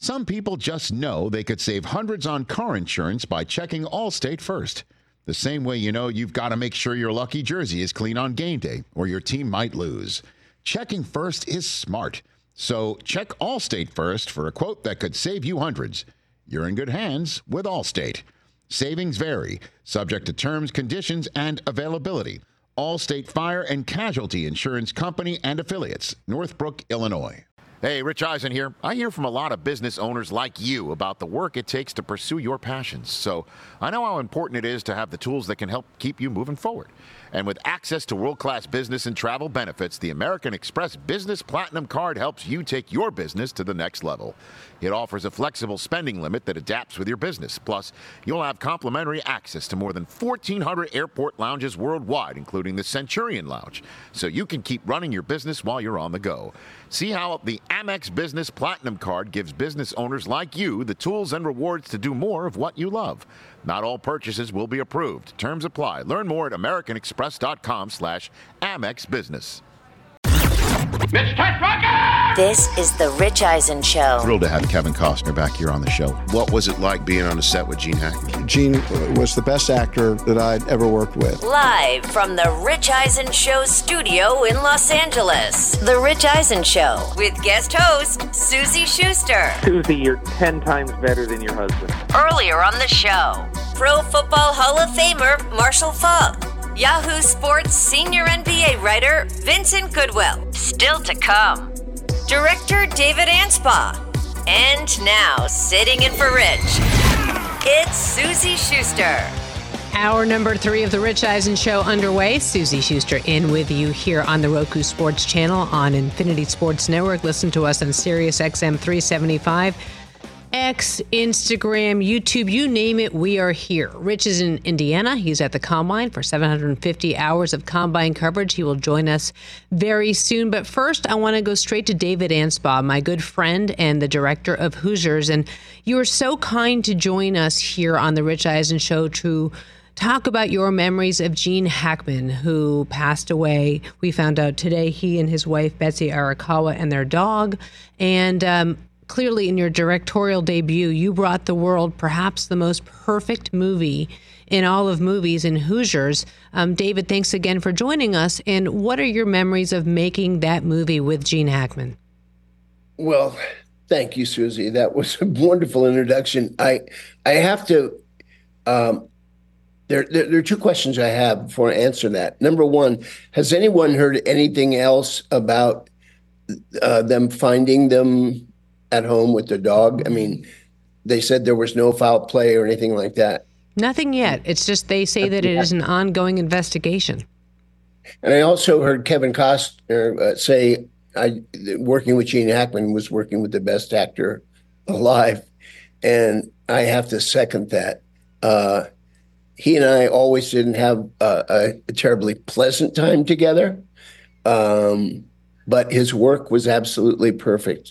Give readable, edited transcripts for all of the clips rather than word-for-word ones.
Some people just know they could save hundreds on car insurance by checking Allstate first. The same way you know you've got to make sure your lucky jersey is clean on game day or your team might lose. Checking first is smart. So check Allstate first for a quote that could save you hundreds. You're in good hands with Allstate. Savings vary, subject to terms, conditions, and availability. Allstate Fire and Casualty Insurance Company and Affiliates, Northbrook, Illinois. Hey, Rich Eisen here. I hear from a lot of business owners like you about the work it takes to pursue your passions. So I know how important it is to have the tools that can help keep you moving forward. And with access to world-class business and travel benefits, the American Express Business Platinum Card helps you take your business to the next level. It offers a flexible spending limit that adapts with your business. Plus, you'll have complimentary access to more than 1,400 airport lounges worldwide, including the Centurion Lounge, so you can keep running your business while you're on the go. See how the Amex Business Platinum Card gives business owners like you the tools and rewards to do more of what you love. Not all purchases will be approved. Terms apply. Learn more at americanexpress.com/Amex Business. Mr. Trucker! This is The Rich Eisen Show. Thrilled to have Kevin Costner back here on the show. What was it like being on the set with Gene Hackman? Gene was the best actor that I'd ever worked with. Live from The Rich Eisen Show studio in Los Angeles. The Rich Eisen Show with guest host Susie Schuster. Susie, you're 10 times better than your husband. Earlier on the show, Pro Football Hall of Famer Marshall Faulk. Yahoo Sports senior NBA writer Vincent Goodwill. Still to come, director David Anspaugh. And now, sitting in for Rich, it's Susie Schuster. Hour number 3 of the Rich Eisen Show underway. Susie Schuster in with you here on the Roku Sports channel on Infinity Sports Network. Listen to us on Sirius XM 375. X, Instagram, YouTube, you name it, we are here. Rich is in Indiana. He's at the Combine for 750 hours of Combine coverage. He will join us very soon. But first, I want to go straight to David Anspaugh, my good friend and the director of Hoosiers. And you were so kind to join us here on the Rich Eisen Show to talk about your memories of Gene Hackman, who passed away. We found out today he and his wife, Betsy Arakawa, and their dog. And clearly, in your directorial debut, you brought the world perhaps the most perfect movie in all of movies in Hoosiers. David, thanks again for joining us. And what are your memories of making that movie with Gene Hackman? Well, thank you, Susie. That was a wonderful introduction. I have to. There are two questions I have before I answer that. Number one, has anyone heard anything else about them finding them at home with the dog? I mean, they said there was no foul play or anything like that. Nothing yet. It's just they say that it is an ongoing investigation. And I also heard Kevin Costner say, working with Gene Hackman was working with the best actor alive. And I have to second that. He and I always didn't have a terribly pleasant time together. But his work was absolutely perfect.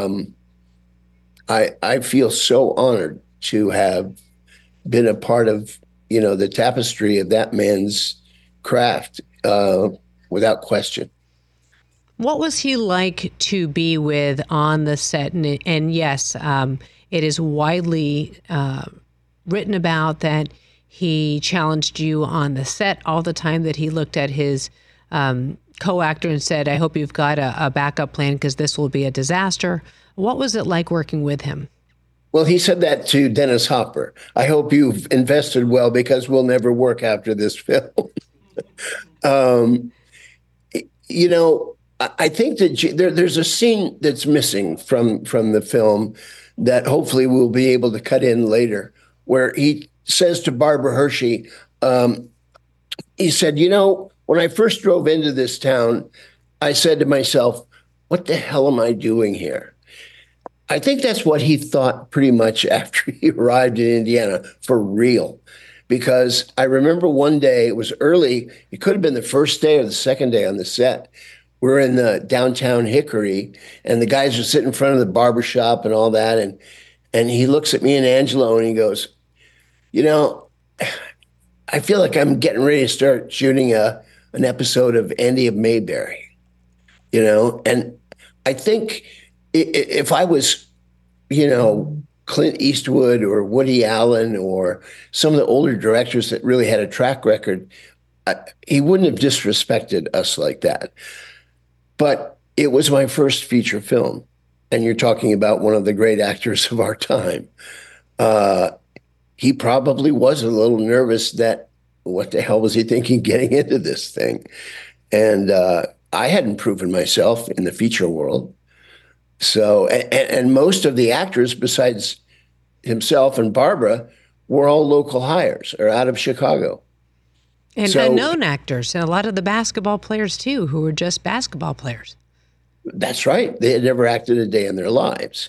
I feel so honored to have been a part of, the tapestry of that man's craft, without question. What was he like to be with on the set? And yes, it is widely written about that he challenged you on the set all the time, that he looked at his co-actor and said, I hope you've got a backup plan because this will be a disaster. What was it like working with him? Well, he said that to Dennis Hopper. I hope you've invested well because we'll never work after this film. I think that there's a scene that's missing from the film that hopefully we'll be able to cut in later, where he says to Barbara Hershey, he said, when I first drove into this town, I said to myself, what the hell am I doing here? I think that's what he thought pretty much after he arrived in Indiana, for real. Because I remember one day, it was early, it could have been the first day or the second day on the set. We're in the downtown Hickory, and the guys are sitting in front of the barbershop and all that. And he looks at me and Angelo and he goes, I feel like I'm getting ready to start shooting an episode of Andy of Mayberry, and I think if I was Clint Eastwood or Woody Allen or some of the older directors that really had a track record, he wouldn't have disrespected us like that. But it was my first feature film. And you're talking about one of the great actors of our time. He probably was a little nervous that what the hell was he thinking getting into this thing? And I hadn't proven myself in the feature world. So, and most of the actors besides himself and Barbara were all local hires or out of Chicago. And unknown actors, and a lot of the basketball players too, who were just basketball players. That's right. They had never acted a day in their lives,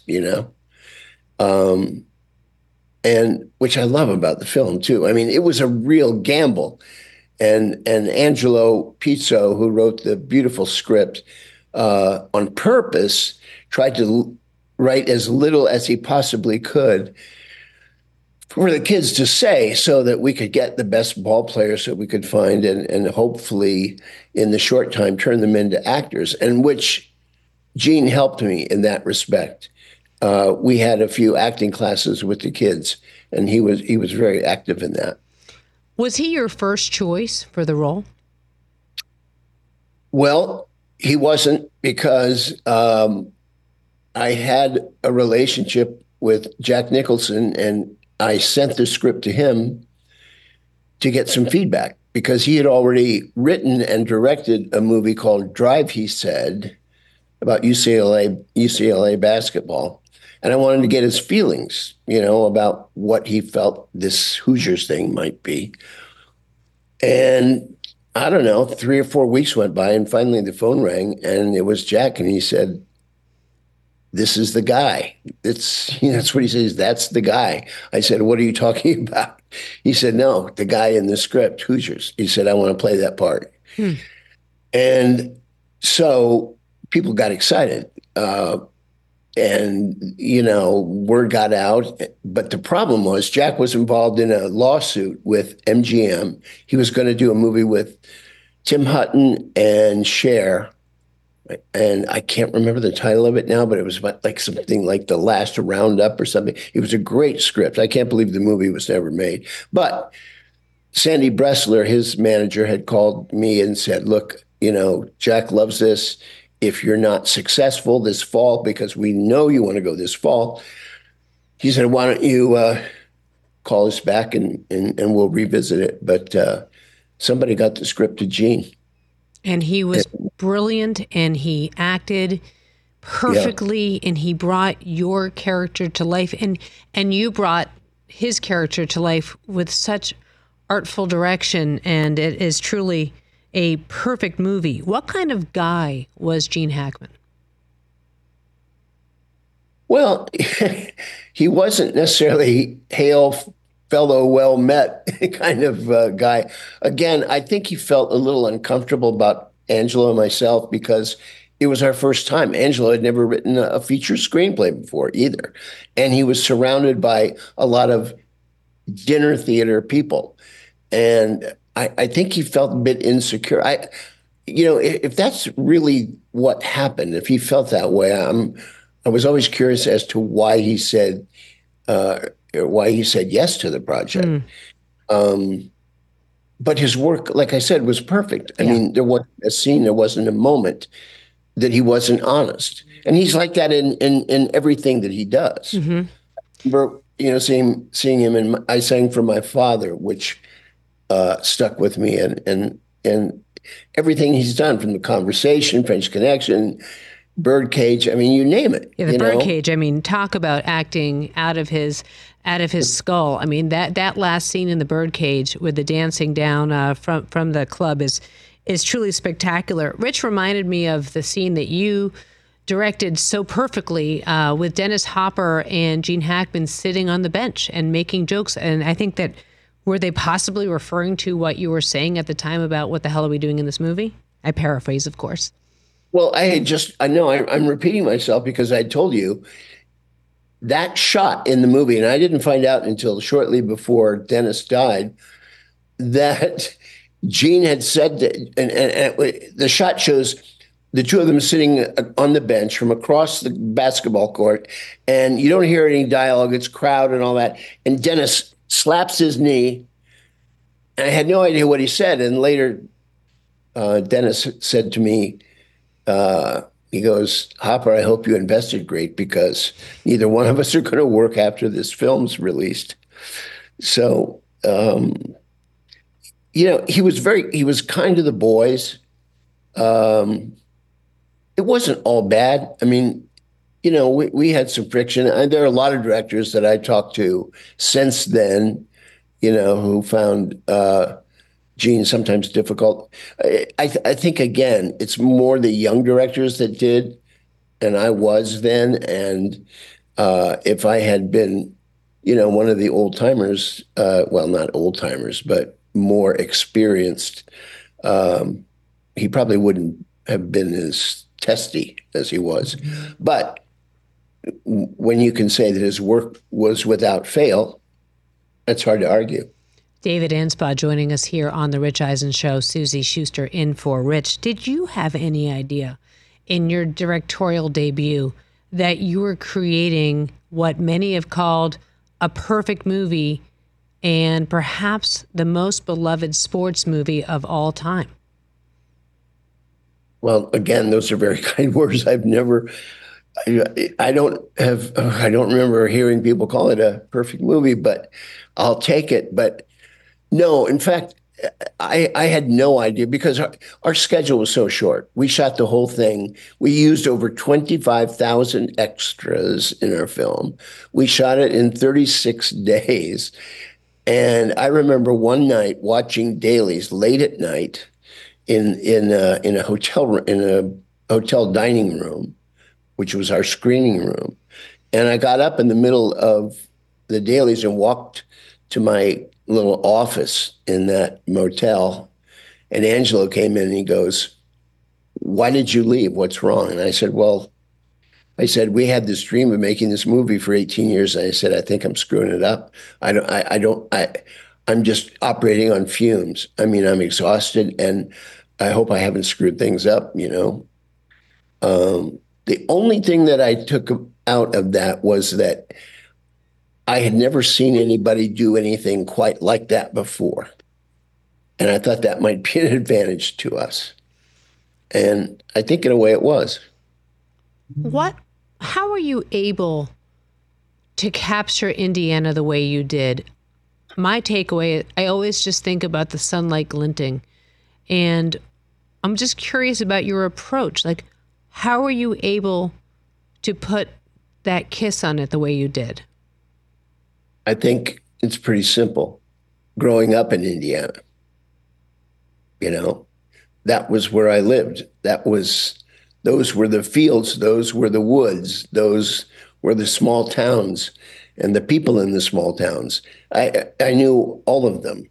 and which I love about the film too. I mean, it was a real gamble. And Angelo Pizzo, who wrote the beautiful script, on purpose, tried to write as little as he possibly could for the kids to say so that we could get the best ball players that we could find and hopefully in the short time turn them into actors, and which Gene helped me in that respect. We had a few acting classes with the kids, and he was very active in that. Was he your first choice for the role? Well, he wasn't, because I had a relationship with Jack Nicholson, and I sent the script to him to get some feedback, because he had already written and directed a movie called Drive, he said, about UCLA basketball. And I wanted to get his feelings, about what he felt this Hoosiers thing might be. And I don't know, 3 or 4 weeks went by, and finally the phone rang, and it was Jack, and he said, "This is the guy." That's what he says. "That's the guy." I said, "What are you talking about?" He said, "No, the guy in the script, Hoosiers." He said, "I want to play that part." And so people got excited. And, word got out. But the problem was Jack was involved in a lawsuit with MGM. He was going to do a movie with Tim Hutton and Cher. And I can't remember the title of it now, but it was like something like The Last Roundup or something. It was a great script. I can't believe the movie was never made. But Sandy Bressler, his manager, had called me and said, "Look, Jack loves this. If you're not successful this fall, because we know you want to go this fall," he said, "why don't you call us back and we'll revisit it." But somebody got the script to Gene. And he was brilliant, and he acted perfectly, and he brought your character to life. And you brought his character to life with such artful direction, and it is truly a perfect movie. What kind of guy was Gene Hackman? Well, he wasn't necessarily hail fellow, well met kind of guy. Again, I think he felt a little uncomfortable about Angelo and myself, because it was our first time. Angelo had never written a feature screenplay before either. And he was surrounded by a lot of dinner theater people. And I think he felt a bit insecure. If that's really what happened, if he felt that way, I was always curious as to why he said yes to the project. But his work, like I said, was perfect. I mean, there wasn't a scene, there wasn't a moment that he wasn't honest. And he's like that in everything that he does. I remember, seeing him, and I sang for my father, which stuck with me, and everything he's done, from The Conversation, French Connection, Birdcage. I mean, you name it. Yeah, the Birdcage. I mean, talk about acting out of his skull. I mean, that last scene in the Birdcage with the dancing down from the club is truly spectacular. Rich reminded me of the scene that you directed so perfectly with Dennis Hopper and Gene Hackman sitting on the bench and making jokes. And I think that, were they possibly referring to what you were saying at the time about what the hell are we doing in this movie? I paraphrase, of course. Well, I know I'm repeating myself, because I told you that shot in the movie, and I didn't find out until shortly before Dennis died, that Gene had said that, and the shot shows the two of them sitting on the bench from across the basketball court, and you don't hear any dialogue. It's crowd and all that. And Dennis slaps his knee. And I had no idea what he said. And later, Dennis said to me, he goes, Hopper, I hope you invested great because neither one of us are going to work after this film's released. So, he was kind to the boys. It wasn't all bad. I mean, we had some friction. And there are a lot of directors that I talked to since then, who found Gene sometimes difficult. I think, again, it's more the young directors that did, and I was then. And if I had been, one of the old timers, well, not old timers, but more experienced, he probably wouldn't have been as testy as he was. But when you can say that his work was without fail, that's hard to argue. David Anspaugh joining us here on The Rich Eisen Show. Suzy Schuster in for Rich. Did you have any idea in your directorial debut that you were creating what many have called a perfect movie and perhaps the most beloved sports movie of all time? Well, again, those are very kind words. I don't remember hearing people call it a perfect movie, but I'll take it. But no, in fact, I had no idea because our schedule was so short. We shot the whole thing. We used over 25,000 extras in our film. We shot it in 36 days. And I remember one night watching dailies late at night in a hotel dining room, which was our screening room. And I got up in the middle of the dailies and walked to my little office in that motel. And Angelo came in and he goes, "Why did you leave? What's wrong?" And I said, we had this dream of making this movie for 18 years. And I said, I think I'm screwing it up. I'm just operating on fumes. I mean, I'm exhausted and I hope I haven't screwed things up, The only thing that I took out of that was that I had never seen anybody do anything quite like that before. And I thought that might be an advantage to us. And I think in a way it was. How were you able to capture Indiana the way you did? My takeaway, I always just think about the sunlight glinting. And I'm just curious about your approach. Like, how were you able to put that kiss on it the way you did? I think it's pretty simple. Growing up in Indiana, that was where I lived. Those were the fields, those were the woods, those were the small towns and the people in the small towns. I knew all of them,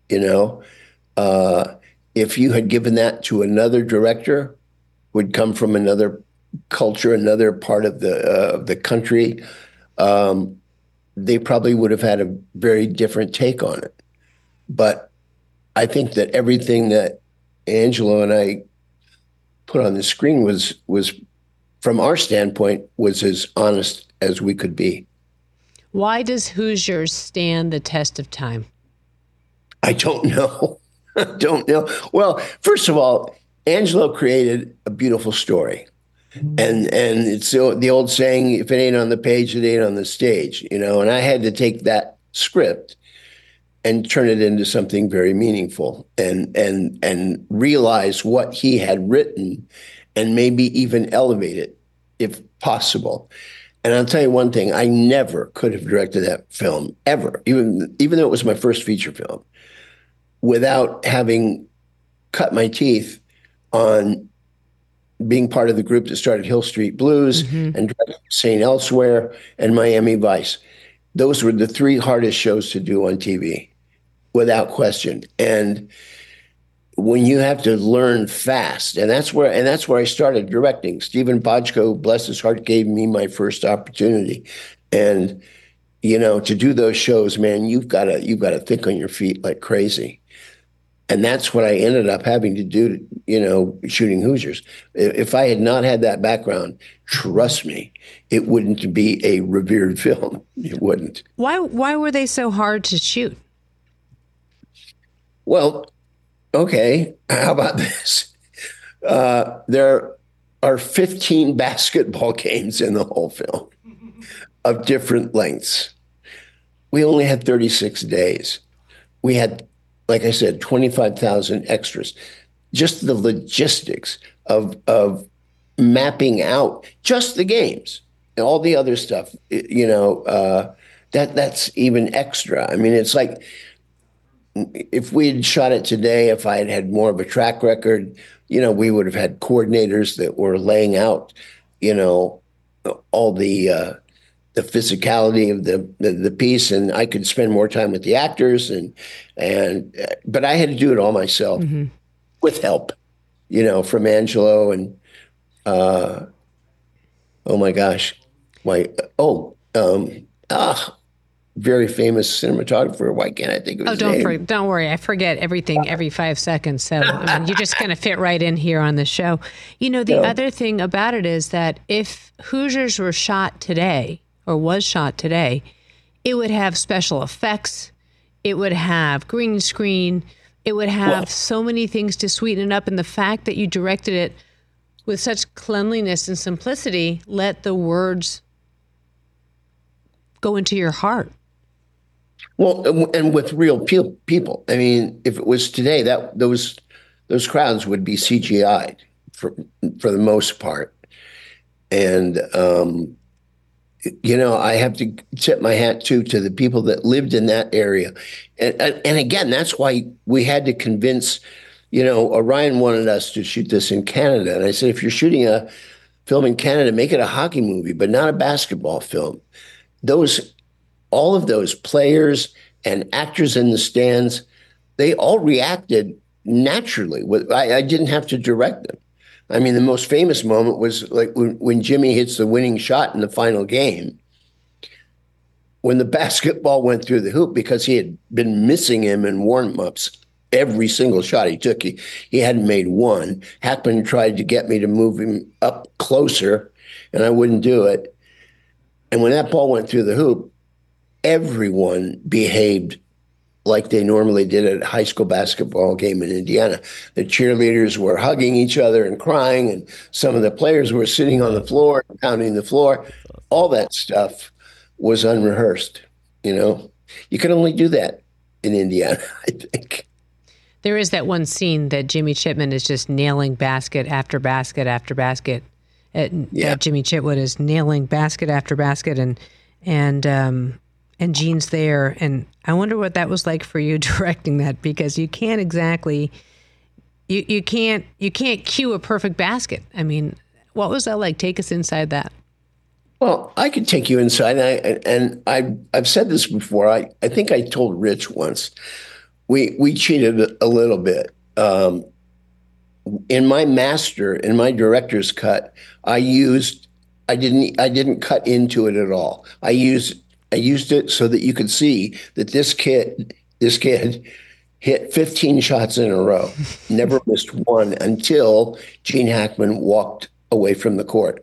If you had given that to another director, would come from another culture, another part of the country, they probably would have had a very different take on it. But I think that everything that Angelo and I put on the screen was from our standpoint, was as honest as we could be. Why does Hoosiers stand the test of time? I don't know. I don't know. Well, first of all, Angelo created a beautiful story. And it's the old saying, if it ain't on the page, it ain't on the stage, and I had to take that script and turn it into something very meaningful and realize what he had written and maybe even elevate it if possible. And I'll tell you one thing, I never could have directed that film ever, even though it was my first feature film, without having cut my teeth on being part of the group that started Hill Street Blues and St. Elsewhere and Miami Vice. Those were the three hardest shows to do on TV, without question. And when you have to learn fast, and that's where I started directing. Stephen Bochco, bless his heart, gave me my first opportunity. And to do those shows, man, you've got to think on your feet like crazy. And that's what I ended up having to do, shooting Hoosiers. If I had not had that background, trust me, it wouldn't be a revered film. It wouldn't. Why were they so hard to shoot? Well, okay, how about this? There are 15 basketball games in the whole film of different lengths. We only had 36 days. We had, like I said, 25,000 extras. Just the logistics of mapping out just the games and all the other stuff, that's even extra. I mean, it's like if we had shot it today, if I had had more of a track record, we would have had coordinators that were laying out, all the physicality of the piece, and I could spend more time with the actors, but I had to do it all myself with help, from Angelo and oh my gosh, very famous cinematographer. Why can't I think of his name? Don't worry. I forget everything every 5 seconds. So you just kind of fit right in here on the show. The other thing about it is that if Hoosiers were shot today or was shot today, it would have special effects. It would have green screen. It would have so many things to sweeten it up. And the fact that you directed it with such cleanliness and simplicity, let the words go into your heart. Well, and with real people. I mean, if it was today, those crowds would be CGI'd for the most part. And I have to tip my hat to the people that lived in that area. And again, that's why we had to convince, Orion wanted us to shoot this in Canada. And I said, if you're shooting a film in Canada, make it a hockey movie, but not a basketball film. All of those players and actors in the stands, they all reacted naturally. I didn't have to direct them. I mean, the most famous moment was like when Jimmy hits the winning shot in the final game, when the basketball went through the hoop, because he had been missing him in warm-ups. Every single shot he took, he hadn't made one. Hackman tried to get me to move him up closer, and I wouldn't do it. And when that ball went through the hoop, everyone behaved like they normally did at a high school basketball game in Indiana. The cheerleaders were hugging each other and crying, and some of the players were sitting on the floor, pounding the floor. All that stuff was unrehearsed, You could only do that in Indiana, I think. There is that one scene that Jimmy Chipman is just nailing basket after basket after basket. That Jimmy Chitwood is nailing basket after basket, and Gene's there, and I wonder what that was like for you directing that, because you can't exactly you can't cue a perfect basket. I mean, what was that like? Take us inside that. Well, I could take you inside, and I've said this before. I think I told Rich once. We cheated a little bit. In my director's cut, I didn't cut into it at all. I used it so that you could see that this kid hit 15 shots in a row, never missed one until Gene Hackman walked away from the court.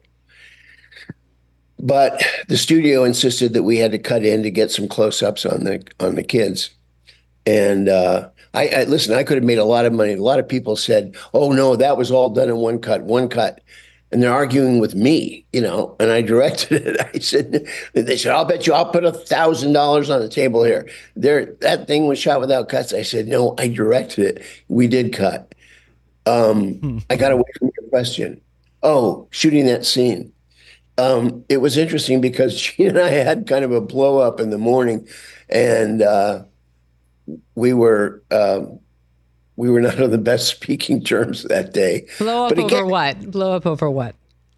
But the studio insisted that we had to cut in to get some close-ups on the kids. And I listen, I could have made a lot of money. A lot of people said, oh, no, that was all done in one cut. And they're arguing with me, and I directed it. They said, I'll bet you I'll put $1,000 on the table here. That thing was shot without cuts. I said, no, I directed it. We did cut. I got away from your question. Oh, shooting that scene. It was interesting because she and I had kind of a blow up in the morning, and we were not on the best speaking terms that day. Blow up over what? Blow up over what?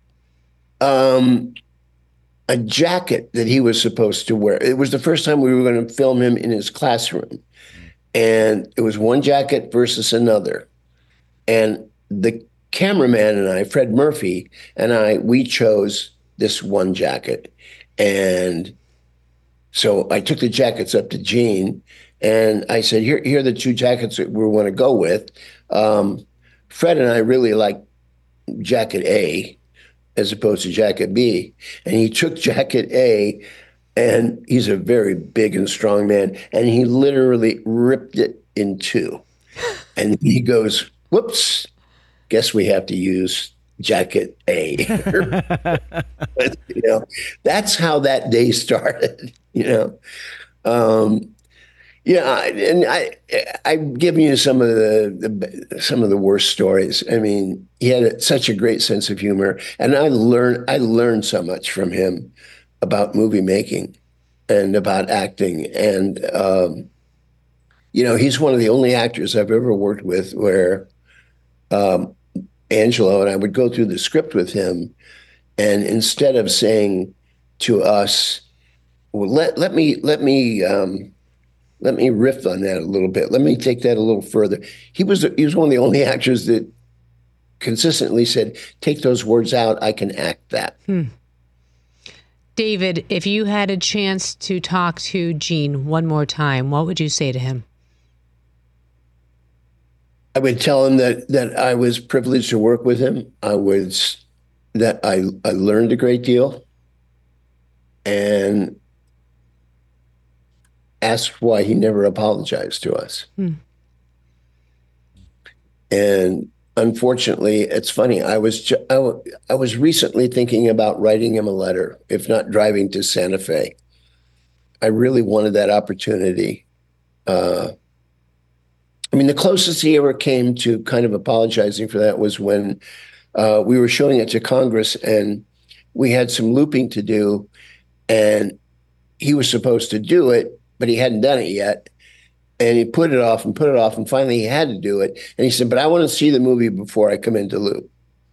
A jacket that he was supposed to wear. It was the first time we were going to film him in his classroom. And it was one jacket versus another. And the cameraman and I, Fred Murphy, we chose this one jacket. And So I took the jackets up to Gene, and I said, here are the two jackets that we want to go with. Fred and I really like jacket A as opposed to jacket B. And he took jacket A, and he's a very big and strong man, and he literally ripped it in two. And he goes, whoops, guess we have to use jacket A. That's how that day started, and I've given you some of the worst stories. I mean, he had such a great sense of humor, and I learned so much from him about movie making and about acting. And he's one of the only actors I've ever worked with where Angelo and I would go through the script with him, and instead of saying to us, well, let me riff on that a little bit. Let me take that a little further. He was one of the only actors that consistently said, take those words out. I can act that. David, if you had a chance to talk to Gene one more time, what would you say to him? I would tell him that I was privileged to work with him. I learned a great deal, and asked why he never apologized to us. And unfortunately, it's funny. I was recently thinking about writing him a letter, if not driving to Santa Fe. I really wanted that opportunity. The closest he ever came to kind of apologizing for that was when we were showing it to Congress, and we had some looping to do, and he was supposed to do it, but he hadn't done it yet. And he put it off, and finally he had to do it. And he said, but I want to see the movie before I come into loop.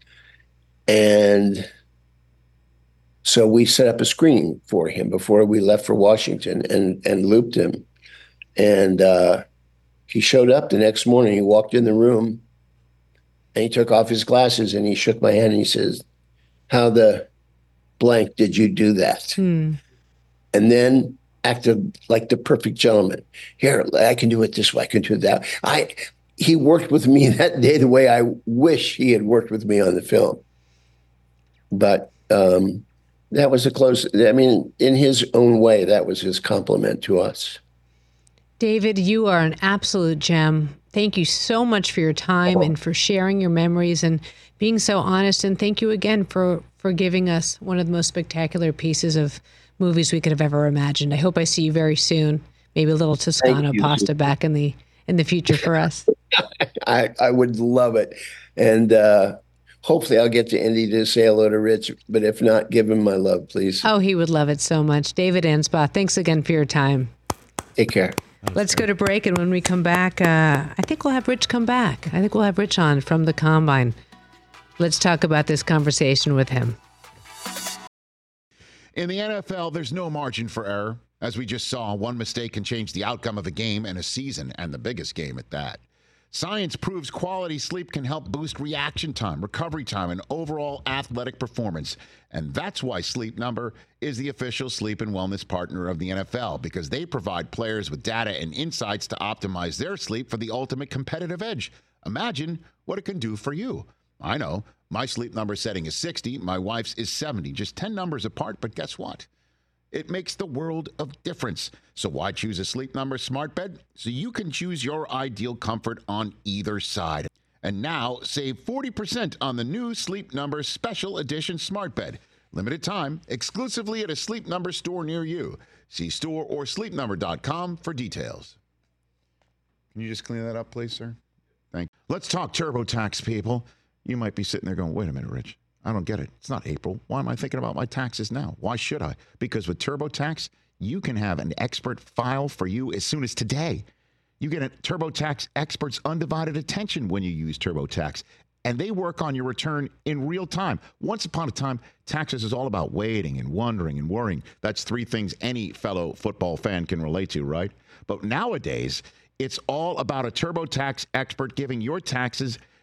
And so we set up a screening for him before we left for Washington and looped him. And he showed up the next morning. He walked in the room, and he took off his glasses, and he shook my hand, and he says, how the blank did you do that? And then acted like the perfect gentleman. Here, I can do it this way. I can do it that. He worked with me that day the way I wish he had worked with me on the film. But that was in his own way, that was his compliment to us. David, you are an absolute gem. Thank you so much for your time and for sharing your memories and being so honest. And thank you again for giving us one of the most spectacular pieces of movies we could have ever imagined. I hope I see you very soon. Maybe a little Toscano pasta back in the future for us. I would love it. And hopefully I'll get to Indy to say hello to Rich, but if not, give him my love, please. Oh, he would love it so much. David Anspaugh, thanks again for your time. Take care. Let's go to break, and when we come back, I think we'll have Rich come back. I think we'll have Rich on from the Combine. Let's talk about this conversation with him. In the NFL, there's no margin for error. As we just saw, one mistake can change the outcome of a game and a season, and the biggest game at that. Science proves quality sleep can help boost reaction time, recovery time, and overall athletic performance. And that's why Sleep Number is the official sleep and wellness partner of the NFL, because they provide players with data and insights to optimize their sleep for the ultimate competitive edge. Imagine what it can do for you. I know. My Sleep Number setting is 60. My wife's is 70. Just 10 numbers apart, but guess what? It makes the world of difference. So why choose a Sleep Number smart bed? So you can choose your ideal comfort on either side. And now save 40% on the new Sleep Number Special Edition smart bed. Limited time, exclusively at a Sleep Number store near you. See store or sleepnumber.com for details. Can you just clean that up, please, sir? Thank you. Let's talk TurboTax, people. You might be sitting there going, wait a minute, Rich. I don't get it. It's not April. Why am I thinking about my taxes now? Why should I? Because with TurboTax, you can have an expert file for you as soon as today. You get a TurboTax expert's undivided attention when you use TurboTax, and they work on your return in real time. Once upon a time, taxes is all about waiting and wondering and worrying. That's three things any fellow football fan can relate to, right? But nowadays, it's all about a TurboTax expert giving your taxes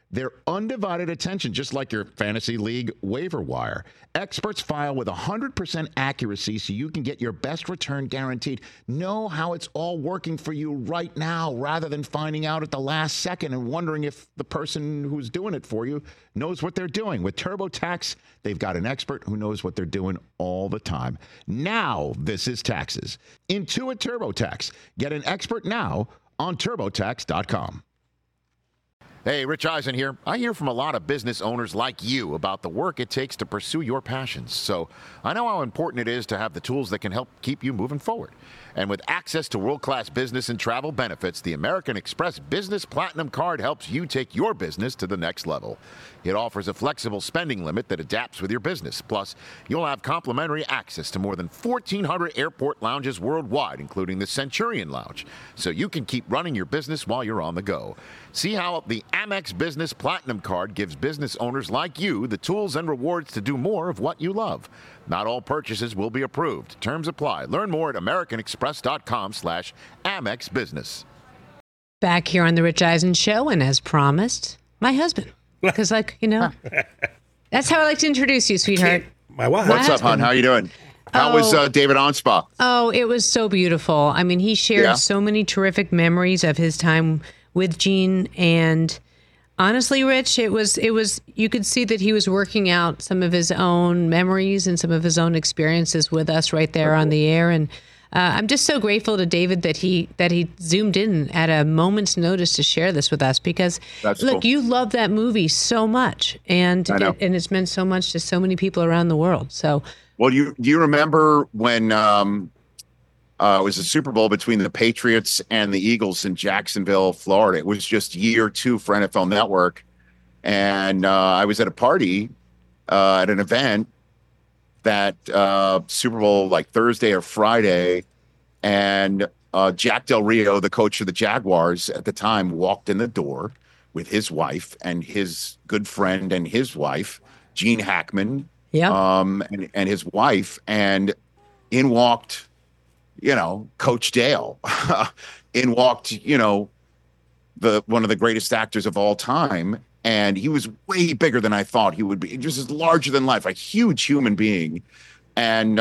Their undivided attention, just like your fantasy league waiver wire. Experts file with 100% accuracy so you can get your best return guaranteed. Know how it's all working for you right now rather than finding out at the last second and wondering if the person who's doing it for you knows what they're doing. With TurboTax, they've got an expert who knows what they're doing all the time. Now, this is taxes. Intuit TurboTax. Get an expert now on TurboTax.com. Hey, Rich Eisen here. I hear from a lot of business owners like you about the work it takes to pursue your passions. So I know how important it is to have the tools that can help keep you moving forward. And with access to world-class business and travel benefits, the American Express Business Platinum Card helps you take your business to the next level. It offers a flexible spending limit that adapts with your business. Plus, you'll have complimentary access to more than 1,400 airport lounges worldwide, including the Centurion Lounge, so you can keep running your business while you're on the go. See how the Amex Business Platinum Card gives business owners like you the tools and rewards to do more of what you love. Not all purchases will be approved. Terms apply. Learn more at americanexpress.com/Amex Business. Back here on the Rich Eisen Show, and as promised, my husband. Because, that's how I like to introduce you, sweetheart. My wife. What's up, hon? How you doing? How was David Onspa? Oh, it was so beautiful. I mean, he shared so many terrific memories of his time with Gene, and honestly, Rich, it was you could see that he was working out some of his own memories and some of his own experiences with us right there on the air. And I'm just so grateful to David that he zoomed in at a moment's notice to share this with us, because look, you love that movie so much, and it's meant so much to so many people around the world. So, well, do you remember when it was a Super Bowl between the Patriots and the Eagles in Jacksonville, Florida? It was just year 2 for NFL Network. And I was at a party at an event that Super Bowl, like Thursday or Friday. And Jack Del Rio, the coach of the Jaguars at the time, walked in the door with his wife and his good friend and his wife, Gene Hackman, and his wife. And in walked, Coach Dale. In walked, one of the greatest actors of all time. And he was way bigger than I thought he would be. Just larger than life, a huge human being. And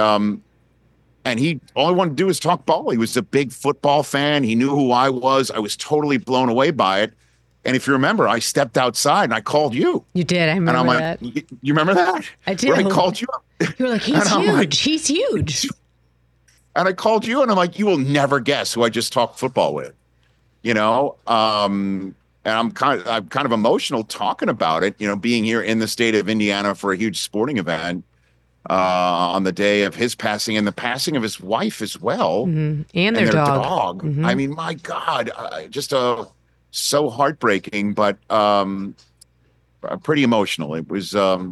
he, all he wanted to do was talk ball. He was a big football fan. He knew who I was. I was totally blown away by it. And if you remember, I stepped outside and I called you. You did. I remember and I'm that. Like, you remember that? I did. Where I called you. You were like, he's huge. He's huge. And I called you and I'm like, you will never guess who I just talked football with, And I'm kind of emotional talking about it, being here in the state of Indiana for a huge sporting event on the day of his passing and the passing of his wife as well. Mm-hmm. And their dog. Mm-hmm. I mean, my God, just so heartbreaking, but pretty emotional. It was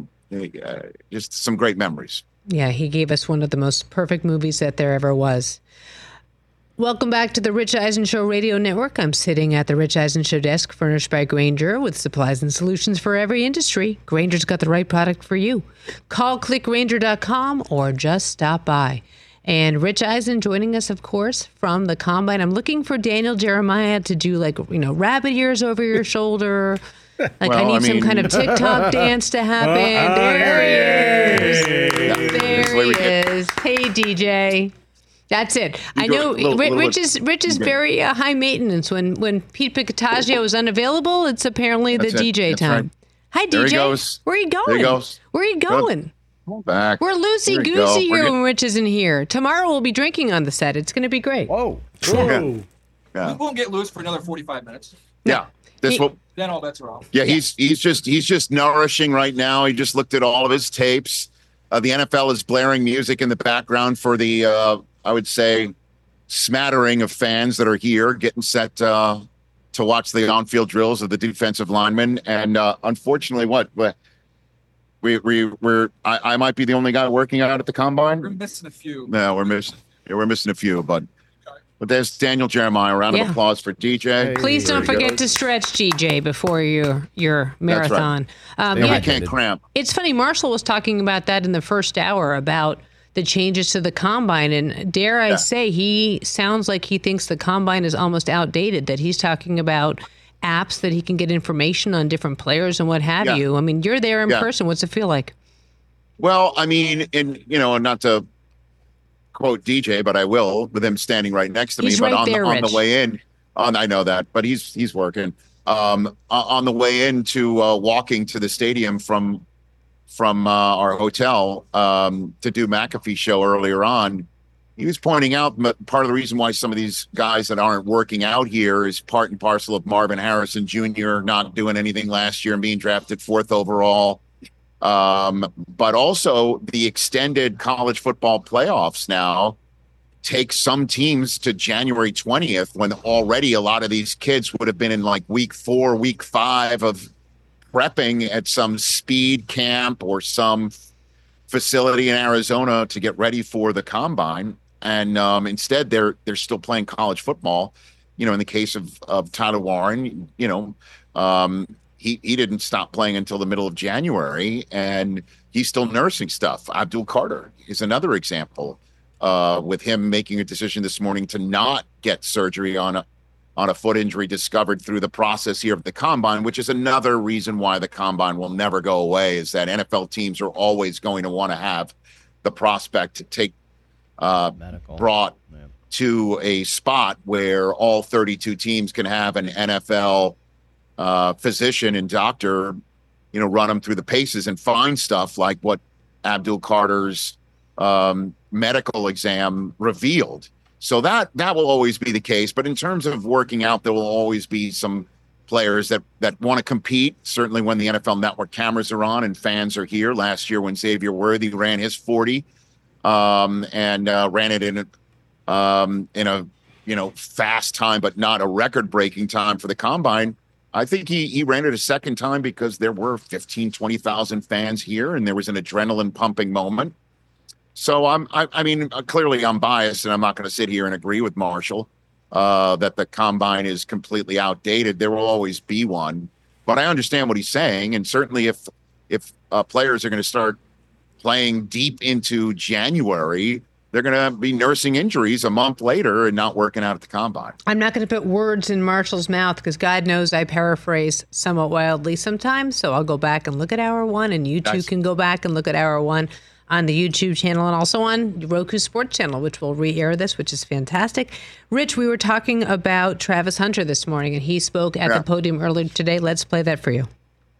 just some great memories. Yeah, he gave us one of the most perfect movies that there ever was. Welcome back to the Rich Eisen Show Radio Network. I'm sitting at the Rich Eisen Show desk, furnished by Grainger, with supplies and solutions for every industry. Grainger's got the right product for you. Call clickgrainger.com or just stop by. And Rich Eisen joining us, of course, from the Combine. I'm looking for Daniel Jeremiah to do rabbit ears over your shoulder. I need some kind of TikTok dance to happen. There he is. There he is. Hey, DJ. That's it. I know Rich is very high maintenance. When Pete Picatagio is unavailable, it's apparently the DJ time. Right. Hi, DJ. There he goes. Where are you going? There he goes. Where are you going? Back. We're loosey-goosey here when Rich isn't here. Tomorrow we'll be drinking on the set. It's going to be great. Whoa. Yeah. We won't get loose for another 45 minutes. Yeah. Then all bets are off. Yeah, he's just nourishing right now. He just looked at all of his tapes. The NFL is blaring music in the background for the I would say smattering of fans that are here getting set to watch the on-field drills of the defensive linemen. And unfortunately, I might be the only guy working out at the Combine. We're missing a few. No, we're missing a few, but there's Daniel Jeremiah. Round of applause for DJ. Please don't forget to stretch, DJ, before your marathon. That's right. I can't cramp. It's funny. Marshall was talking about that in the first hour about the changes to the Combine, and dare I say, he sounds like he thinks the Combine is almost outdated. That he's talking about apps that he can get information on different players and what have Yeah. you. I mean, you're there in Yeah. person. What's it feel like? Well, I mean, not to quote DJ, but I will, with him standing right next to He's me. But right there, on the Rich. way in, I know that, but he's working. On the way into walking to the stadium from our hotel to do McAfee show earlier on, he was pointing out part of the reason why some of these guys that aren't working out here is part and parcel of Marvin Harrison Jr. not doing anything last year and being drafted 4th overall. But also the extended college football playoffs now take some teams to January 20th, when already a lot of these kids would have been in like week 4, week 5 of prepping at some speed camp or some facility in Arizona to get ready for the combine. And instead they're still playing college football. In the case of Tyler Warren, he didn't stop playing until the middle of January, and he's still nursing stuff. Abdul Carter is another example, with him making a decision this morning to not get surgery on a foot injury discovered through the process here of the combine, which is another reason why the combine will never go away, is that NFL teams are always going to want to have the prospect to take brought to a spot where all 32 teams can have an NFL physician and doctor, run them through the paces and find stuff like what Abdul Carter's medical exam revealed. So that will always be the case. But in terms of working out, there will always be some players that want to compete. Certainly when the NFL Network cameras are on and fans are here. Last year when Xavier Worthy ran his 40 and ran it in a fast time, but not a record-breaking time for the combine. I think he ran it a second time because there were 15, 20,000 fans here, and there was an adrenaline pumping moment. So I mean, clearly I'm biased, and I'm not going to sit here and agree with Marshall that the combine is completely outdated. There will always be one, but I understand what he's saying, and certainly if players are going to start playing deep into January, they're going to be nursing injuries a month later and not working out at the combine. I'm not going to put words in Marshall's mouth because God knows I paraphrase somewhat wildly sometimes. So I'll go back and look at Hour 1, and you two can go back and look at Hour 1 on the YouTube channel and also on Roku Sports Channel, which will re-air this, which is fantastic. Rich, we were talking about Travis Hunter this morning, and he spoke at the podium earlier today. Let's play that for you.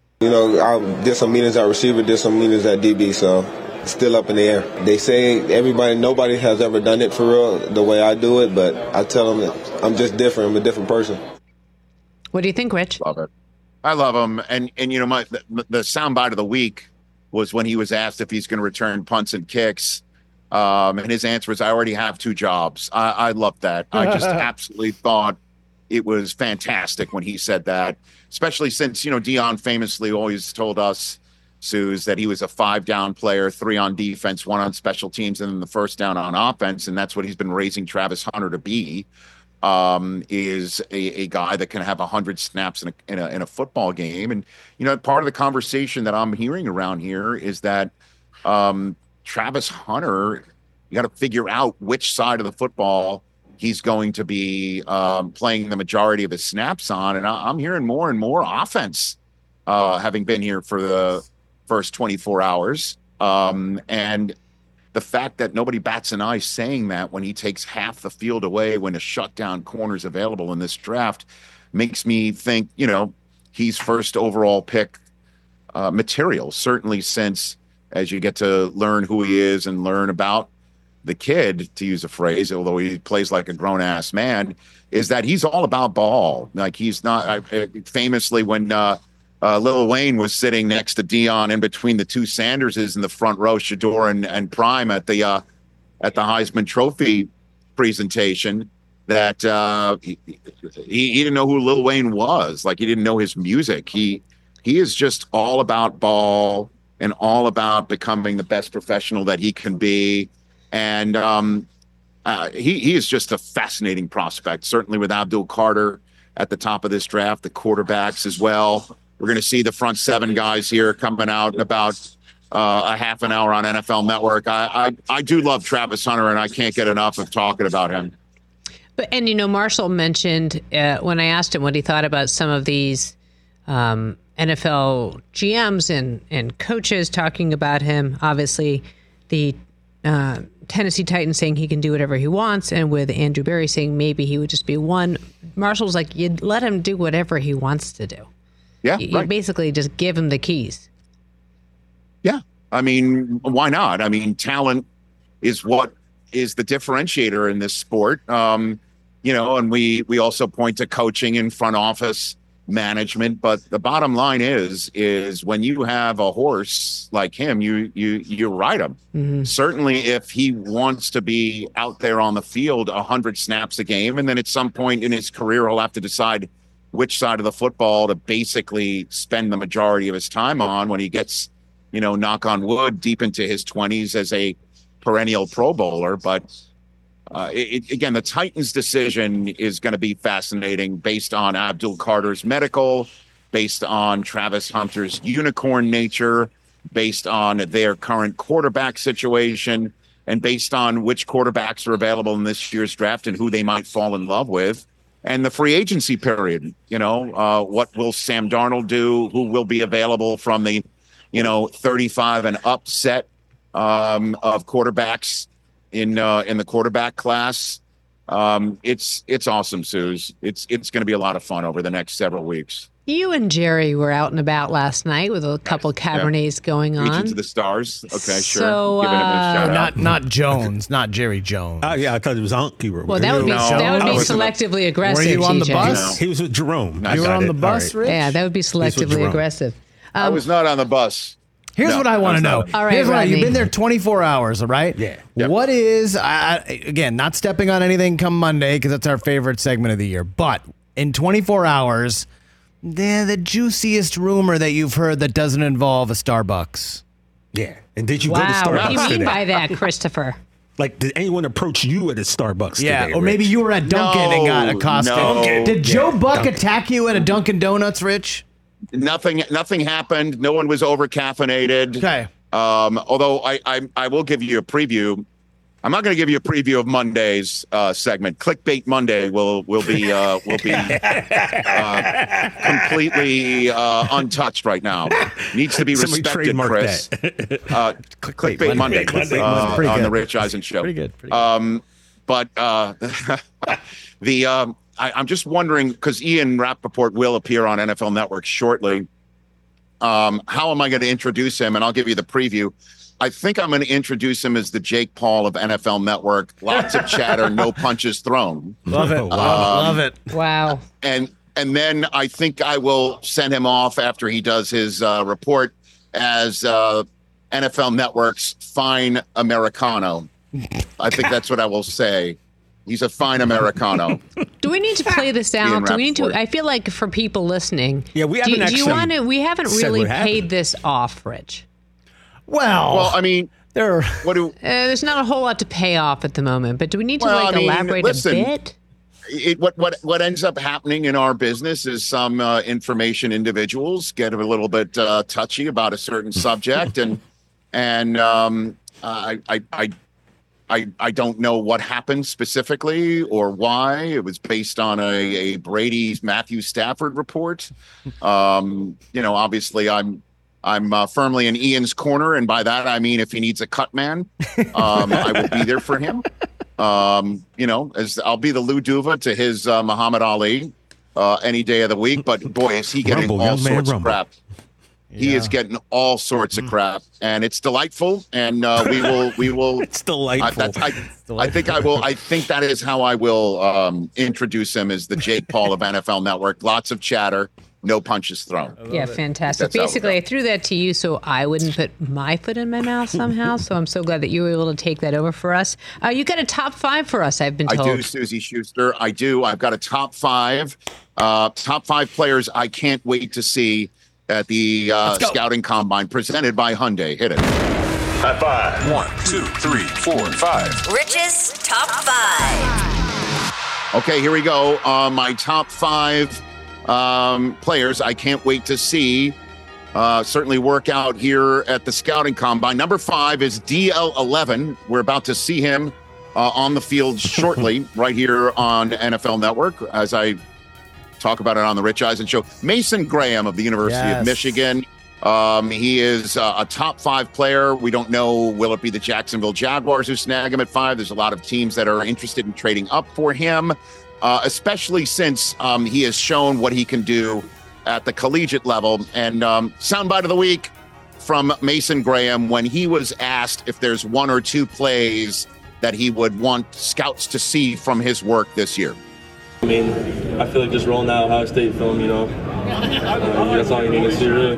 I did some meetings at receiver, did some meetings at DB, so it's still up in the air. They say nobody has ever done it for real the way I do it, but I tell them that I'm just different. I'm a different person. What do you think, Rich? Love it. I love him. And the soundbite of the week was when he was asked if he's going to return punts and kicks. And his answer was, I already have 2 jobs. I love that. I just absolutely thought it was fantastic when he said that, especially since, Deion famously always told us, Suze, that he was a 5-down player, 3 on defense, 1 on special teams, and then the first down on offense. And that's what he's been raising Travis Hunter to be, is a guy that can have 100 snaps in a football game. And, part of the conversation that I'm hearing around here is that Travis Hunter, you got to figure out which side of the football he's going to be playing the majority of his snaps on. And I'm hearing more and more offense, having been here for the first 24 hours. And the fact that nobody bats an eye saying that when he takes half the field away when a shutdown corner is available in this draft makes me think, he's first overall pick material, certainly since as you get to learn who he is and learn about the kid, to use a phrase, although he plays like a grown-ass man, is that he's all about ball. Like he's not famously when Lil Wayne was sitting next to Deion in between the 2 Sanderses in the front row, Shador and Prime at the Heisman Trophy presentation, that he didn't know who Lil Wayne was. Like he didn't know his music. He is just all about ball and all about becoming the best professional that he can be. And he is just a fascinating prospect, certainly with Abdul Carter at the top of this draft, the quarterbacks as well. We're going to see the front 7 guys here coming out in about a half an hour on NFL Network. I do love Travis Hunter, and I can't get enough of talking about him. But Marshall mentioned when I asked him what he thought about some of these NFL GMs and coaches talking about him. Obviously, the Tennessee Titans saying he can do whatever he wants, and with Andrew Berry saying maybe he would just be one. Marshall's like, you'd let him do whatever he wants to do. Yeah, you basically just give him the keys. Yeah, I mean, why not? I mean, talent is what is the differentiator in this sport. And we also point to coaching and front office management, but the bottom line is when you have a horse like him, you ride him. Mm-hmm. Certainly if he wants to be out there on the field 100 snaps a game, and then at some point in his career he'll have to decide which side of the football to basically spend the majority of his time on when he gets, knock on wood, deep into his 20s as a perennial Pro Bowler. But again, the Titans' decision is going to be fascinating based on Abdul Carter's medical, based on Travis Hunter's unicorn nature, based on their current quarterback situation, and based on which quarterbacks are available in this year's draft and who they might fall in love with. And the free agency period, what will Sam Darnold do? Who will be available from the, 35 and up set of quarterbacks in the quarterback class. It's awesome, Suze. It's going to be a lot of fun over the next several weeks. You and Jerry were out and about last night with a couple Cabernets going on. Agents of the Stars. Okay, sure. So, giving him a shout out. Not Jones, not Jerry Jones. Yeah, I thought it was Unc. Well, that would be selectively aggressive. Were you on the TJ? bus? No. He was with Jerome. You were on the bus, Rich? Yeah, that would be selectively aggressive. I was not on the bus. Here's what I want to know. All right, Rodney. You've been there 24 hours, all right? Yeah. Yep. What is, again, not stepping on anything come Monday because that's our favorite segment of the year, but in 24 hours, the juiciest rumor that you've heard that doesn't involve a Starbucks. Yeah. And did you go to Starbucks What do you mean today? by that, Christopher? Like, did anyone approach you at a Starbucks today, or maybe Rich? you were at Dunkin' and got accosted. No. Did Joe Buck attack you at a Dunkin' Donuts, Rich? Nothing happened. No one was over caffeinated. Okay. Although I will give you a preview. I'm not going to give you a preview of Monday's segment. Clickbait Monday will be completely untouched right now. Needs to be Somebody respected, trademark Chris. Clickbait Monday on the Rich Eisen show. Pretty good. But I'm just wondering, because Ian Rappaport will appear on NFL Network shortly. How am I going to introduce him? And I'll give you the preview. I think I'm going to introduce him as the Jake Paul of NFL Network. Lots of chatter, no punches thrown. Love it. Love it. Wow. And then I think I will send him off after he does his report as NFL Network's fine Americano. I think that's what I will say. He's a fine Americano. Do we need to play this out? Do we need to? Rappaport. I feel like for people listening, Yeah, we haven't do you actually want to? We haven't said really what paid happened. this off, Rich. Well, I mean, There's not a whole lot to pay off at the moment, but do we need to elaborate listen, a bit? What ends up happening in our business is some information individuals get a little bit touchy about a certain subject, and I don't know what happened specifically or why. It was based on a Brady's Matthew Stafford report. Obviously I'm firmly in Ian's corner, and by that I mean if he needs a cut man, I will be there for him. As I'll be the Lou Duva to his Muhammad Ali any day of the week. But boy, is he getting all sorts of crap. He is getting all sorts of crap, and it's delightful. And we will. It's delightful. I think I will. I think that is how I will introduce him as the Jake Paul of NFL Network. Lots of chatter. No punches thrown. Yeah, fantastic. That's how Basically, I threw that to you so I wouldn't put my foot in my mouth somehow. So I'm so glad that you were able to take that over for us. You got a top 5 for us, I've been told. I do, Susie Schuster. I do. I've got a top 5. Top 5 players I can't wait to see at the Scouting Combine presented by Hyundai. Hit it. High five. 1, 2, 3, 4, 5. Rich's top 5. Okay, here we go. My top 5 players I can't wait to see certainly work out here at the Scouting Combine. Number 5 is DL11. We're about to see him on the field shortly, right here on NFL Network, as I talk about it on the Rich Eisen Show. Mason Graham of the University of Michigan. He is a top 5 player. We don't know, will it be the Jacksonville Jaguars who snag him at 5? There's a lot of teams that are interested in trading up for him, especially since he has shown what he can do at the collegiate level. And soundbite of the week from Mason Graham when he was asked if there's 1 or 2 plays that he would want scouts to see from his work this year. I mean, I feel like just rolling out Ohio State film, that's all you need to see, really.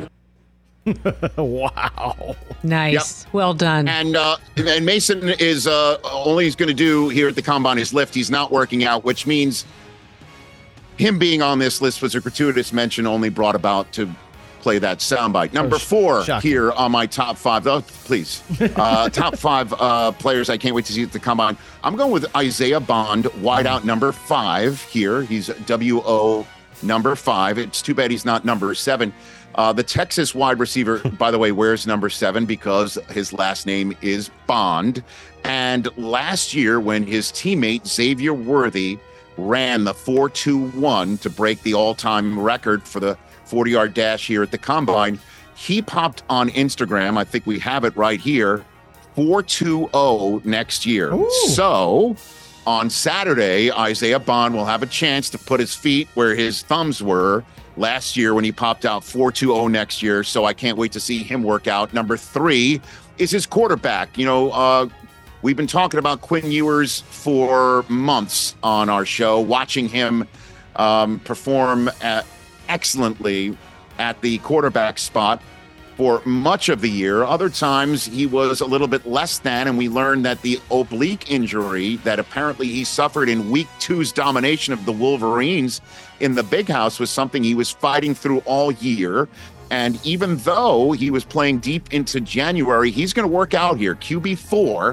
Wow. Nice. Yep. Well done. And Mason is only he's going to do here at the Combine is lift. He's not working out, which means him being on this list was a gratuitous mention only brought about to play that soundbite. Number 4 here on my top 5. Oh, please. Top 5 players I can't wait to see at the Combine. I'm going with Isaiah Bond, wideout number 5 here. He's WO number 5. It's too bad he's not number 7. The Texas wide receiver, by the way, wears number 7 because his last name is Bond. And last year, when his teammate Xavier Worthy ran the 4.21 to break the all-time record for the 40-yard dash here at the Combine, he popped on Instagram, I think we have it right here, 4.20 next year. Ooh. So on Saturday, Isaiah Bond will have a chance to put his feet where his thumbs were last year when he popped out 4.20 next year. So I can't wait to see him work out. Number 3 is his quarterback. We've been talking about Quinn Ewers for months on our show, watching him perform excellently at the quarterback spot for much of the year. Other times he was a little bit less than, and we learned that the oblique injury that apparently he suffered in week 2's domination of the Wolverines in the Big House was something he was fighting through all year. And even though he was playing deep into January, he's going to work out here. QB04,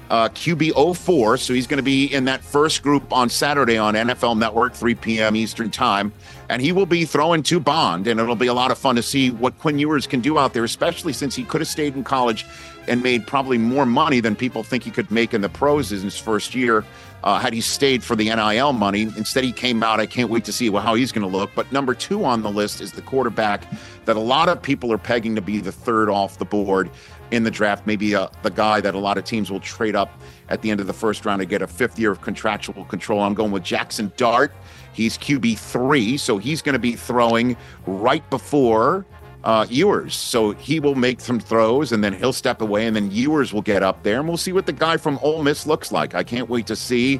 so he's going to be in that first group on Saturday on NFL Network, 3 p.m. Eastern time. And he will be throwing to Bond, and it'll be a lot of fun to see what Quinn Ewers can do out there, especially since he could have stayed in college and made probably more money than people think he could make in the pros in his first year had he stayed for the NIL money. Instead, he came out. I can't wait to see how he's going to look. But number 2 on the list is the quarterback that a lot of people are pegging to be the 3rd off the board in the draft, maybe the guy that a lot of teams will trade up at the end of the first round to get a 5th year of contractual control. I'm going with Jackson Dart. He's QB3, so he's going to be throwing right before Ewers. So he will make some throws, and then he'll step away, and then Ewers will get up there, and we'll see what the guy from Ole Miss looks like. I can't wait to see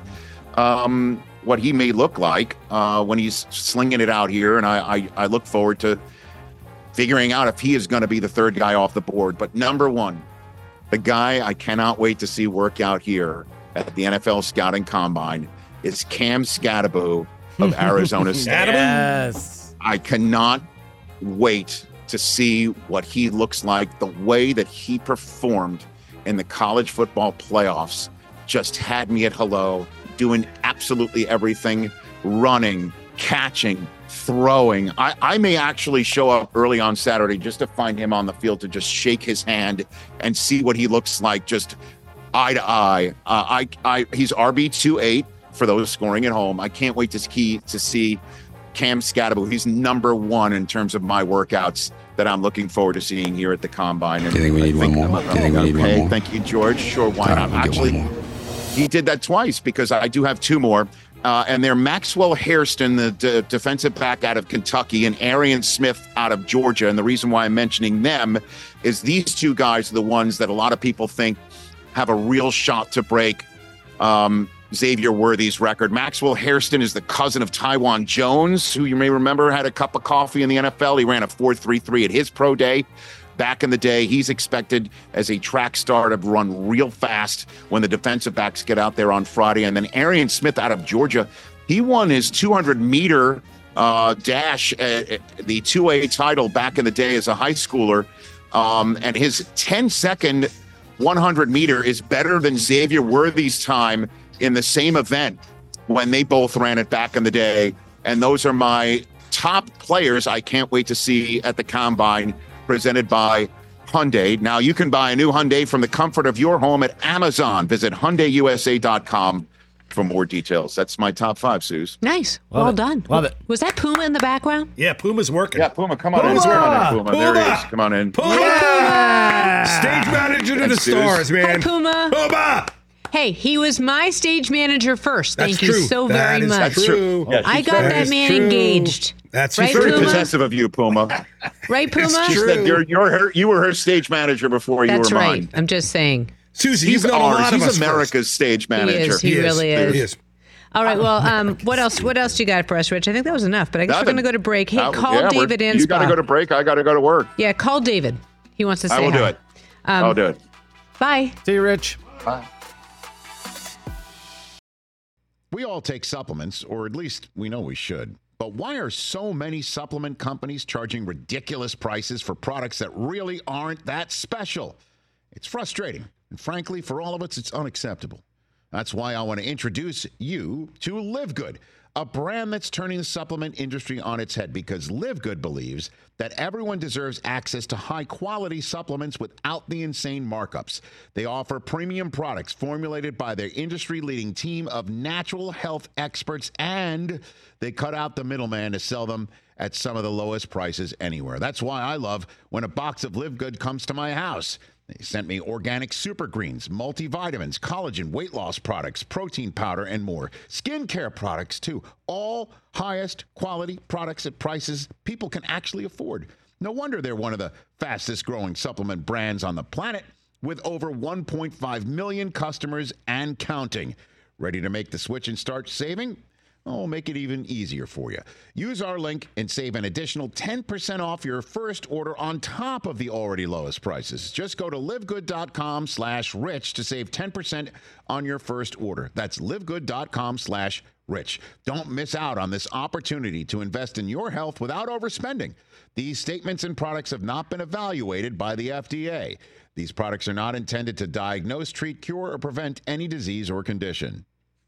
what he may look like when he's slinging it out here, and I look forward to figuring out if he is going to be the 3rd guy off the board. But number 1, the guy I cannot wait to see work out here at the NFL Scouting Combine is Cam Skattebo of Arizona State. Yes. I cannot wait to see what he looks like. The way that he performed in the college football playoffs just had me at hello, doing absolutely everything, running, catching, throwing. I may actually show up early on Saturday just to find him on the field to just shake his hand and see what he looks like, just eye to eye. He's RB28 for those scoring at home. I can't wait to see Cam Skattebo. He's number 1 in terms of my workouts that I'm looking forward to seeing here at the Combine. And do you think we need one more? Thank you, George. Sure, why not? Actually, he did that twice because I do have 2 more. And they're Maxwell Hairston, the defensive back out of Kentucky, and Arian Smith out of Georgia. And the reason why I'm mentioning them is these 2 guys are the ones that a lot of people think have a real shot to break Xavier Worthy's record. Maxwell Hairston is the cousin of Tywan Jones, who you may remember had a cup of coffee in the NFL. He ran a 4.33 at his pro day. Back in the day, he's expected as a track star to run real fast when the defensive backs get out there on Friday. And then Arian Smith out of Georgia, he won his 200-meter dash at the 2A title back in the day as a high schooler. And his 10-second 100-meter is better than Xavier Worthy's time in the same event when they both ran it back in the day. And those are my top players I can't wait to see at the Combine, presented by Hyundai. Now you can buy a new Hyundai from the comfort of your home at Amazon. Visit HyundaiUSA.com for more details. That's my top 5, Suze. Nice. Well done. Love it. Was that Puma in the background? Yeah, Puma's working. Yeah, Puma, come on in. Come on in, Puma. There he is. Come on in. Puma! Stage manager to the stars, man. Hi, Puma. Puma! Hey, he was my stage manager first. Thank you so very much. That's true. Yeah, I got that man engaged. That's right, very Puma? possessive of you, Puma. Right, Puma? She said you were her stage manager before you were That's right. mine. I'm just saying. Susie, He's known a lot of He's us America's first. stage manager. He really is. He is. All right. Well, what else? What else do you got for us, Rich? I think that was enough. But I guess we're going to go to break. Hey, call David Anspaugh. You got to go to break. I got to go to work. Yeah, call David. He wants to say I will hi. do it. I'll do it. Bye. See you, Rich. Bye. We all take supplements, or at least we know we should. But why are so many supplement companies charging ridiculous prices for products that really aren't that special? It's frustrating. And frankly, for all of us, it's unacceptable. That's why I want to introduce you to Live Good, a brand that's turning the supplement industry on its head, because Live Good believes that everyone deserves access to high-quality supplements without the insane markups. They offer premium products formulated by their industry-leading team of natural health experts, and they cut out the middleman to sell them at some of the lowest prices anywhere. That's why I love when a box of Live Good comes to my house. They sent me organic super greens, multivitamins, collagen, weight loss products, protein powder, and more. Skincare products, too. All highest quality products at prices people can actually afford. No wonder they're one of the fastest growing supplement brands on the planet, with over 1.5 million customers and counting. Ready to make the switch and start saving? Oh, make it even easier for you. Use our link and save an additional 10% off your first order on top of the already lowest prices. Just go to livegood.com/rich to save 10% on your first order. That's livegood.com/rich. Don't miss out on this opportunity to invest in your health without overspending. These statements and products have not been evaluated by the FDA. These products are not intended to diagnose, treat, cure, or prevent any disease or condition.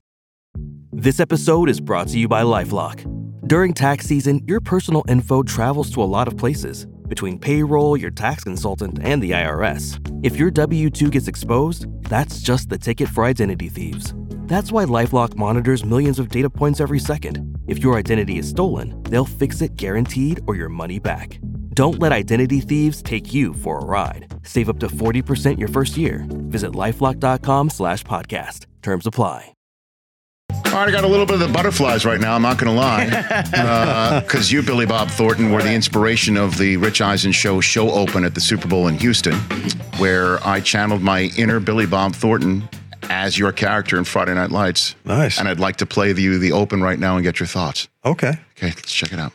This episode is brought to you by LifeLock. During tax season, your personal info travels to a lot of places. Between payroll, your tax consultant, and the IRS. If your W-2 gets exposed, that's just the ticket for identity thieves. That's why LifeLock monitors millions of data points every second. If your identity is stolen, they'll fix it guaranteed or your money back. Don't let identity thieves take you for a ride. Save up to 40% your first year. Visit LifeLock.com/podcast. Terms apply. All right, I got a little bit of the butterflies right now, I'm not going to lie. Because you, Billy Bob Thornton, were the inspiration of the Rich Eisen show open at the Super Bowl in Houston, where I channeled my inner Billy Bob Thornton as your character in Friday Night Lights. Nice. And I'd like to play you the open right now and get your thoughts. Okay. Okay, let's check it out.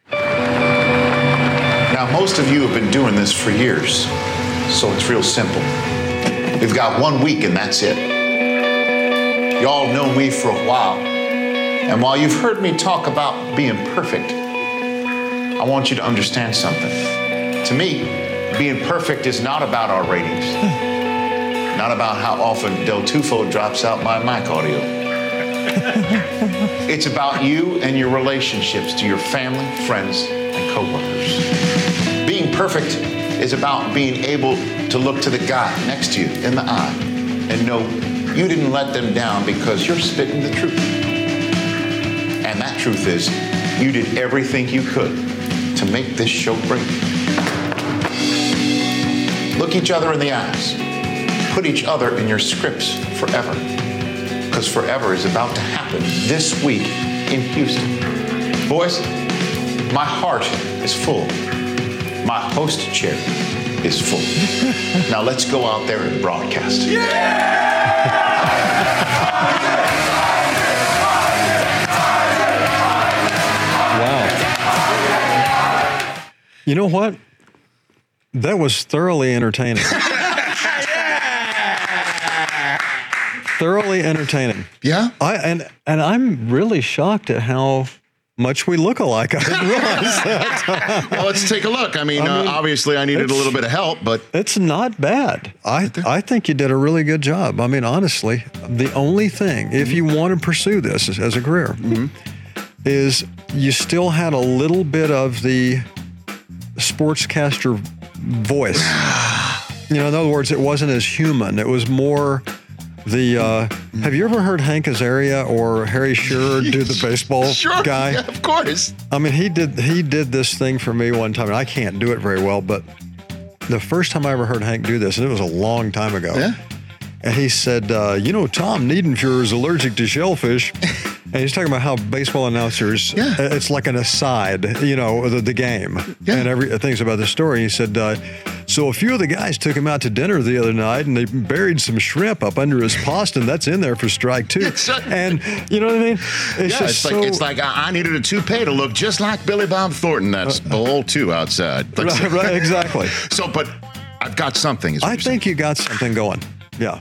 Now, most of you have been doing this for years, so it's real simple. We've got 1 week and that's it. Y'all know me for a while. And while you've heard me talk about being perfect, I want you to understand something. To me, being perfect is not about our ratings. Not about how often Del Tufo drops out my mic audio. It's about you and your relationships to your family, friends, and coworkers. Being perfect is about being able to look to the guy next to you in the eye and know you didn't let them down because you're spitting the truth. And that truth is, you did everything you could to make this show great. Look each other in the eyes. Put each other in your scripts forever. Because forever is about to happen this week in Houston. Boys, my heart is full. My host chair is full. Now let's go out there and broadcast. Wow. You know what? That was thoroughly entertaining. Thoroughly entertaining. Yeah? And I'm really shocked at how much we look alike. I didn't realize that. Well, let's take a look. I mean, obviously I needed a little bit of help, but it's not bad. I think you did a really good job. I mean, honestly, the only thing, if you want to pursue this as a career, is you still had a little bit of the sportscaster voice. You know, in other words, it wasn't as human. It was more the. Have you ever heard Hank Azaria or Harry Shearer do the baseball guy? Yeah, of course. I mean, he did this thing for me one time, and I can't do it very well, but the first time I ever heard Hank do this, and it was a long time ago. Yeah. And he said, Tom Niedenfuhr is allergic to shellfish. And he's talking about how baseball announcers, it's like an aside, the game and things about the story. He said, so a few of the guys took him out to dinner the other night and they buried some shrimp up under his pasta, and that's in there for strike 2. And you know what I mean? It's like I needed a toupee to look just like Billy Bob Thornton. That's bowl 2 outside. Right, exactly. So, but I've got something. I think you got something going. Yeah.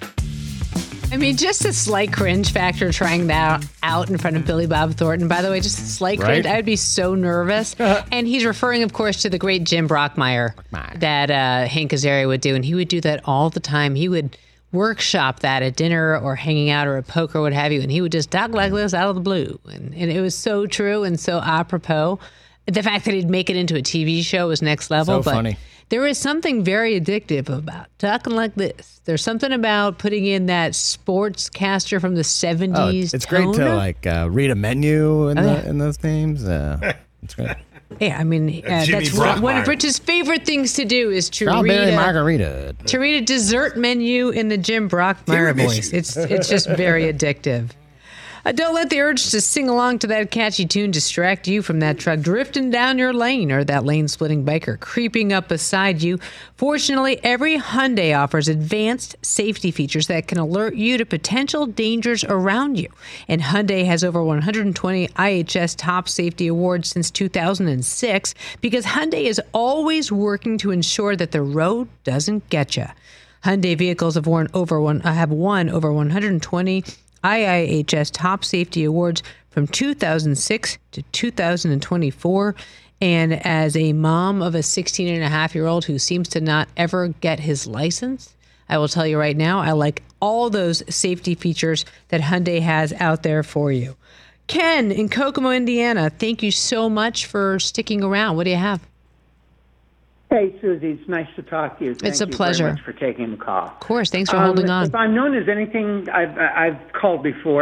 I mean, just a slight cringe factor trying that out in front of Billy Bob Thornton. By the way, just a slight cringe. I would be so nervous. And he's referring, of course, to the great Jim Brockmire that Hank Azaria would do. And he would do that all the time. He would workshop that at dinner or hanging out or at poker or what have you. And he would just talk like this out of the blue. And it was so true and so apropos. The fact that he'd make it into a TV show was next level. So funny. There is something very addictive about talking like this. There's something about putting in that sportscaster from the 70s. It's great to read a menu in those names. It's great. Yeah, I mean, that's one of Rich's favorite things to do is to Strawberry margarita. To read a dessert menu in the Jim Brockmire voice. It's just very addictive. Don't let the urge to sing along to that catchy tune distract you from that truck drifting down your lane or that lane-splitting biker creeping up beside you. Fortunately, every Hyundai offers advanced safety features that can alert you to potential dangers around you. And Hyundai has over 120 IHS Top Safety Awards since 2006 because Hyundai is always working to ensure that the road doesn't get you. Hyundai vehicles have won over 120 IIHS Top Safety Awards from 2006 to 2024. And as a mom of a 16-and-a-half-year-old who seems to not ever get his license, I will tell you right now, I like all those safety features that Hyundai has out there for you. Ken in Kokomo, Indiana, thank you so much for sticking around. What do you have? Hey, Susie, it's nice to talk to you. It's a pleasure. Thank you very much for taking the call. Of course, thanks for holding on. If I'm known as anything, I've called before.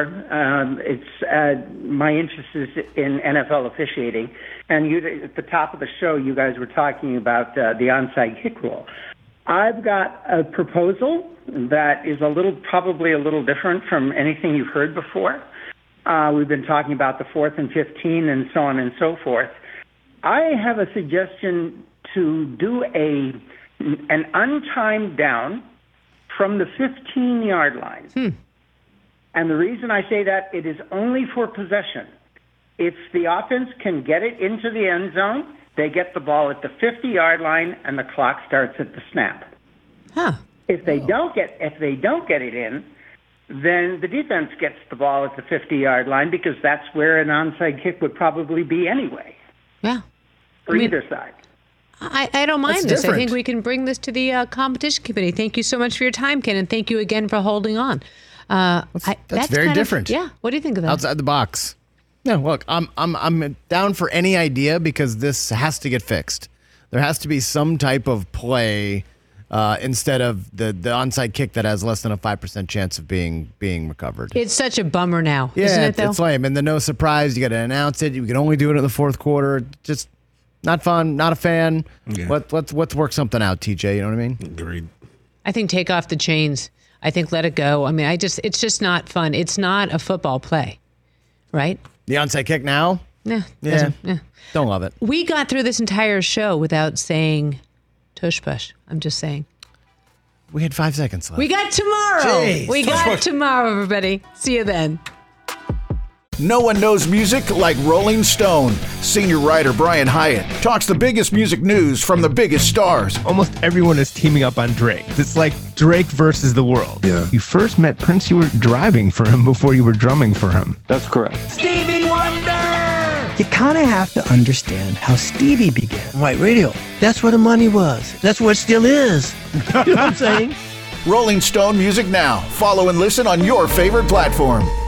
It's my interest is in NFL officiating, and at the top of the show, you guys were talking about the onside kick rule. I've got a proposal that is probably a little different from anything you've heard before. We've been talking about the 4th and 15 and so on and so forth. I have a suggestion to do an untimed down from the 15-yard line. And the reason I say that, it is only for possession. If the offense can get it into the end zone, they get the ball at the 50-yard line, and the clock starts at the snap. If they don't get it in, then the defense gets the ball at the 50-yard line because that's where an onside kick would probably be anyway. Yeah. For either side. I don't mind this. I think we can bring this to the competition committee. Thank you so much for your time, Ken, and thank you again for holding on. That's very different. What do you think of that? Outside the box. No, look, I'm down for any idea because this has to get fixed. There has to be some type of play instead of the onside kick that has less than a 5% chance of being recovered. It's such a bummer now, isn't it, though? It's lame. And the no surprise, you got to announce it. You can only do it in the fourth quarter. Just not fun, not a fan. Yeah. Let's work something out, TJ. You know what I mean? Agreed. I think take off the chains. I think let it go. I mean, it's just not fun. It's not a football play, right? The onside kick now? Yeah. Don't love it. We got through this entire show without saying tush push. I'm just saying. We had 5 seconds left. We got tomorrow. Jeez. We got tomorrow, everybody. See you then. No one knows music like Rolling Stone. Senior writer Brian Hyatt talks the biggest music news from the biggest stars. Almost everyone is teaming up on Drake. It's like Drake versus the world. Yeah. You first met Prince, you were driving for him before you were drumming for him. That's correct. Stevie Wonder! You kind of have to understand how Stevie began. White radio. That's where the money was. That's where it still is. You know what I'm saying? Rolling Stone Music Now. Follow and listen on your favorite platform.